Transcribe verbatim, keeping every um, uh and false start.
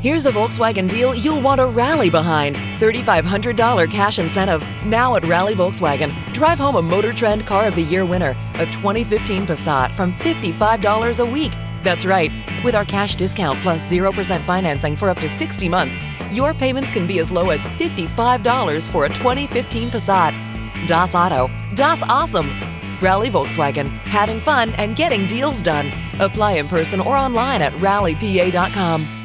Here's a Volkswagen deal you'll want to rally behind. three thousand five hundred dollars cash incentive. Now at Rally Volkswagen. Drive home a Motor Trend Car of the Year winner, a twenty fifteen Passat from fifty-five dollars a week. That's right. With our cash discount plus zero percent financing for up to sixty months, your payments can be as low as fifty-five dollars for a twenty fifteen Passat. Das Auto. Das Awesome. Rally Volkswagen. Having fun and getting deals done. Apply in person or online at rally p a dot com.